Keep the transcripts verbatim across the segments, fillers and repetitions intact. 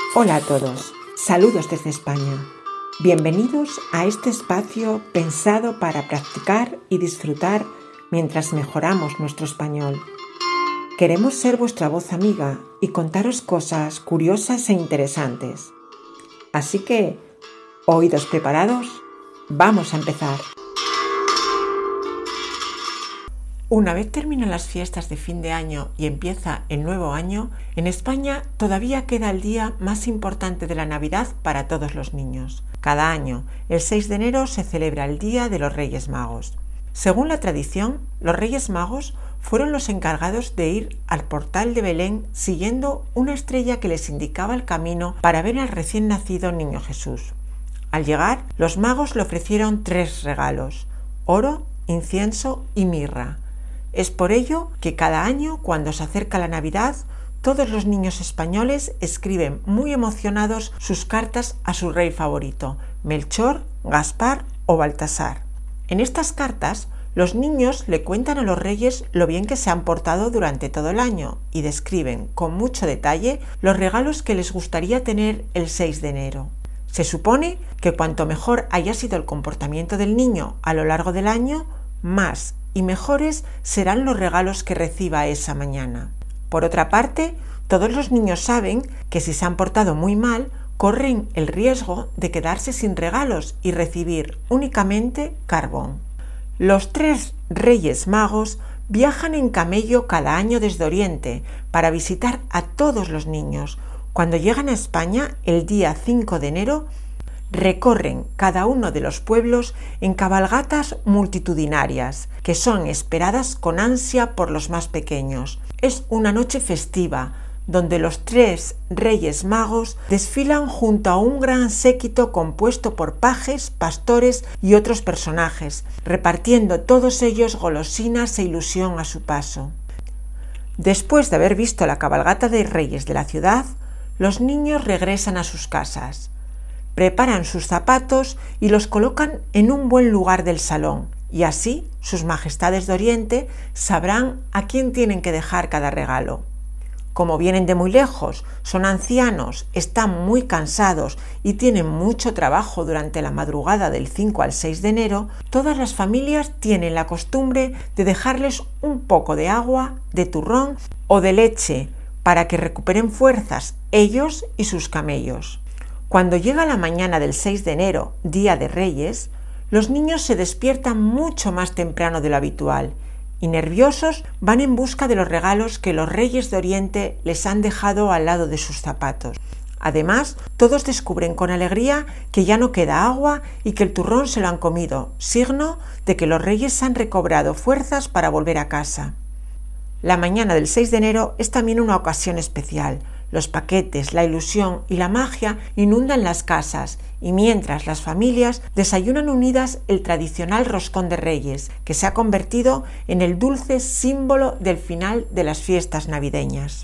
Hola a todos, saludos desde España. Bienvenidos a este espacio pensado para practicar y disfrutar mientras mejoramos nuestro español. Queremos ser vuestra voz amiga y contaros cosas curiosas e interesantes. Así que, ¿oídos preparados? ¡Vamos a empezar! Una vez terminan las fiestas de fin de año y empieza el nuevo año, en España todavía queda el día más importante de la Navidad para todos los niños. Cada año, el seis de enero, se celebra el Día de los Reyes Magos. Según la tradición, los Reyes Magos fueron los encargados de ir al portal de Belén siguiendo una estrella que les indicaba el camino para ver al recién nacido niño Jesús. Al llegar, los magos le ofrecieron tres regalos: oro, incienso y mirra. Es por ello que cada año, cuando se acerca la Navidad, todos los niños españoles escriben muy emocionados sus cartas a su rey favorito, Melchor, Gaspar o Baltasar. En estas cartas, los niños le cuentan a los reyes lo bien que se han portado durante todo el año y describen con mucho detalle los regalos que les gustaría tener el seis de enero. Se supone que cuanto mejor haya sido el comportamiento del niño a lo largo del año, más y mejores serán los regalos que reciba esa mañana. Por otra parte, todos los niños saben que si se han portado muy mal, corren el riesgo de quedarse sin regalos y recibir únicamente carbón. Los tres Reyes Magos viajan en camello cada año desde Oriente para visitar a todos los niños. Cuando llegan a España el día cinco de enero, recorren cada uno de los pueblos en cabalgatas multitudinarias, que son esperadas con ansia por los más pequeños. Es una noche festiva, donde los tres Reyes Magos desfilan junto a un gran séquito compuesto por pajes, pastores y otros personajes, repartiendo todos ellos golosinas e ilusión a su paso. Después de haber visto la cabalgata de reyes de la ciudad, los niños regresan a sus casas. Preparan sus zapatos y los colocan en un buen lugar del salón, y así sus majestades de Oriente sabrán a quién tienen que dejar cada regalo. Como vienen de muy lejos, son ancianos, están muy cansados y tienen mucho trabajo durante la madrugada del cinco al seis de enero, todas las familias tienen la costumbre de dejarles un poco de agua, de turrón o de leche para que recuperen fuerzas ellos y sus camellos. Cuando llega la mañana del seis de enero, Día de Reyes, los niños se despiertan mucho más temprano de lo habitual y, nerviosos, van en busca de los regalos que los Reyes de Oriente les han dejado al lado de sus zapatos. Además, todos descubren con alegría que ya no queda agua y que el turrón se lo han comido, signo de que los Reyes han recobrado fuerzas para volver a casa. La mañana del seis de enero es también una ocasión especial. Los paquetes, la ilusión y la magia inundan las casas y mientras las familias desayunan unidas el tradicional roscón de Reyes, que se ha convertido en el dulce símbolo del final de las fiestas navideñas.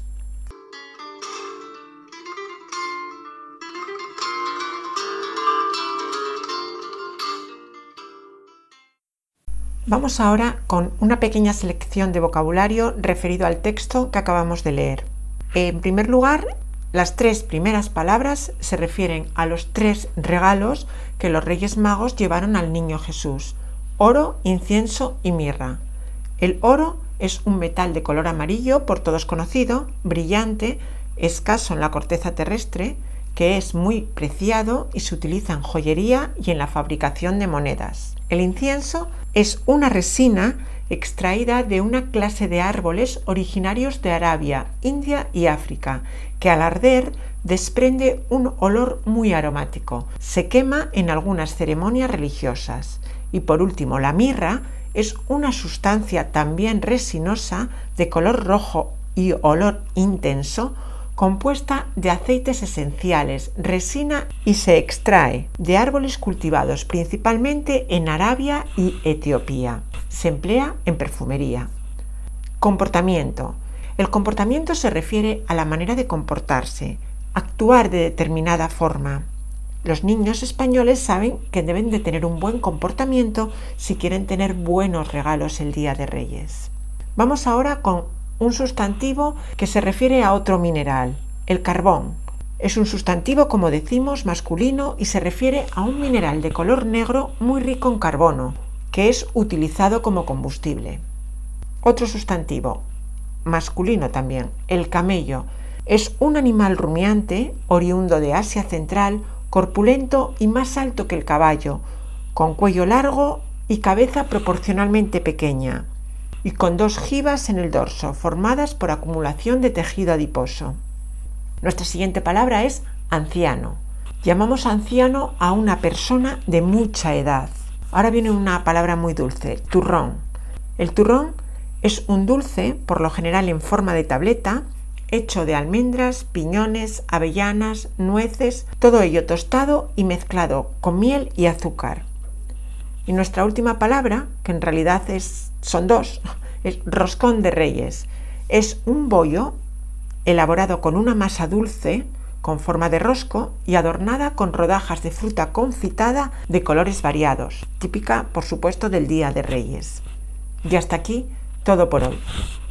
Vamos ahora con una pequeña selección de vocabulario referido al texto que acabamos de leer. En primer lugar, las tres primeras palabras se refieren a los tres regalos que los Reyes Magos llevaron al niño Jesús: oro, incienso y mirra. El oro es un metal de color amarillo, por todos conocido, brillante, escaso en la corteza terrestre, que es muy preciado y se utiliza en joyería y en la fabricación de monedas. El incienso es una resina extraída de una clase de árboles originarios de Arabia, India y África, que al arder desprende un olor muy aromático. Se quema en algunas ceremonias religiosas. Y por último, la mirra es una sustancia también resinosa de color rojo y olor intenso, compuesta de aceites esenciales, resina y se extrae de árboles cultivados principalmente en Arabia y Etiopía. Se emplea en perfumería. Comportamiento. El comportamiento se refiere a la manera de comportarse, actuar de determinada forma. Los niños españoles saben que deben de tener un buen comportamiento si quieren tener buenos regalos el Día de Reyes. Vamos ahora con un sustantivo que se refiere a otro mineral, el carbón. Es un sustantivo, como decimos, masculino y se refiere a un mineral de color negro muy rico en carbono, que es utilizado como combustible. Otro sustantivo, masculino también, el camello. Es un animal rumiante, oriundo de Asia Central, corpulento y más alto que el caballo, con cuello largo y cabeza proporcionalmente pequeña, y con dos jivas en el dorso, formadas por acumulación de tejido adiposo. Nuestra siguiente palabra es anciano. Llamamos anciano a una persona de mucha edad. Ahora viene una palabra muy dulce, turrón. El turrón es un dulce, por lo general en forma de tableta, hecho de almendras, piñones, avellanas, nueces, todo ello tostado y mezclado con miel y azúcar. Y nuestra última palabra, que en realidad es, son dos, es roscón de reyes. Es un bollo elaborado con una masa dulce con forma de rosco y adornada con rodajas de fruta confitada de colores variados, típica, por supuesto, del Día de Reyes. Y hasta aquí todo por hoy.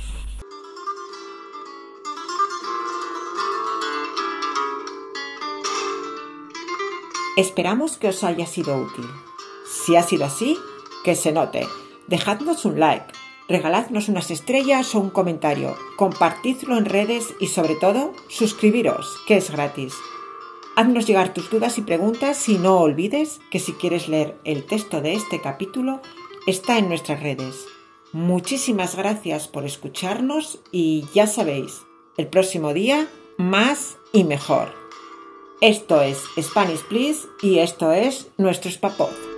Esperamos que os haya sido útil. Si ha sido así, que se note. Dejadnos un like. Regaladnos unas estrellas o un comentario, compartidlo en redes y sobre todo, suscribiros, que es gratis. Haznos llegar tus dudas y preguntas y no olvides que si quieres leer el texto de este capítulo, está en nuestras redes. Muchísimas gracias por escucharnos y ya sabéis, el próximo día, más y mejor. Esto es Spanish Please y esto es nuestro Spapod.